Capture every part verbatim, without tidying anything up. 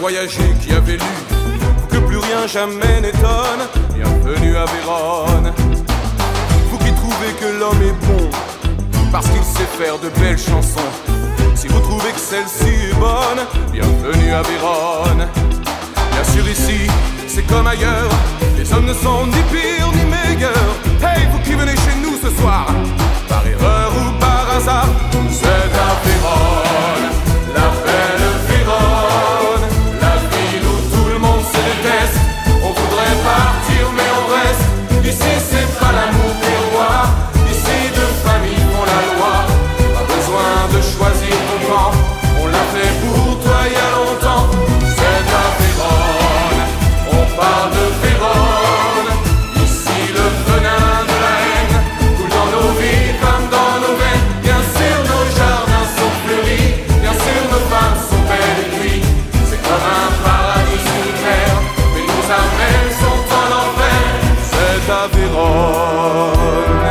voyagé, qui avait lu pour que plus rien jamais n'étonne, bienvenue à Vérone. Vous qui trouvez que l'homme est bon parce qu'il sait faire de belles chansons, si vous trouvez que celle-ci est bonne, bienvenue à Vérone. Bien sûr ici, c'est comme ailleurs, les hommes ne sont ni pires ni meilleurs. Hey, vous qui venez chez nous ce soir, par erreur ou par hasard, c'est à Vérone, la belle Vérone, la ville où tout le monde se déteste. On voudrait partir mais on reste. Ici c'est pas l'amour qui est roi, ici deux familles font la loi. Pas besoin de choisir ton camp, on l'a fait pour toi il y a longtemps. C'est à Vérone, on parle de Vérone. Ici le venin de la haine coule dans nos vies comme dans nos veines. Bien sûr nos jardins sont fleuris, bien sûr nos femmes sont belles et puis c'est comme un paradis sur terre, mais nos âmes sont en enfer. C'est à Vérone.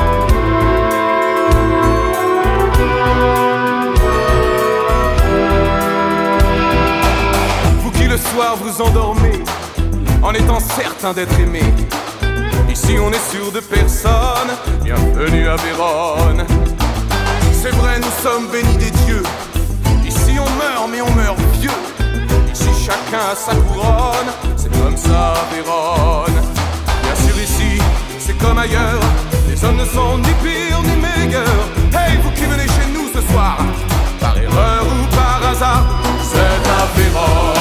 Vous qui le soir vous endormez en étant certain d'être aimé, ici on est sûr de personne, bienvenue à Vérone. C'est vrai, nous sommes bénis des dieux, ici on meurt mais on meurt vieux. Ici chacun a sa couronne, c'est comme ça à Vérone. Bien sûr ici, c'est comme ailleurs, les hommes ne sont ni pires ni meilleurs. Hey, vous qui venez chez nous ce soir, par erreur ou par hasard, c'est à Vérone.